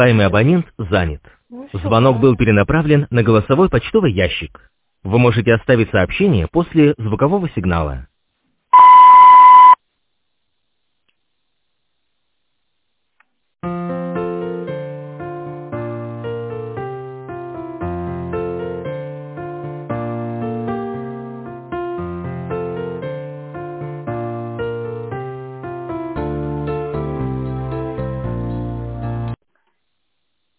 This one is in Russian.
абонент занят. Ну, всё, Звонок был хорошо. перенаправлен на голосовой почтовый ящик. Вы можете оставить сообщение после звукового сигнала.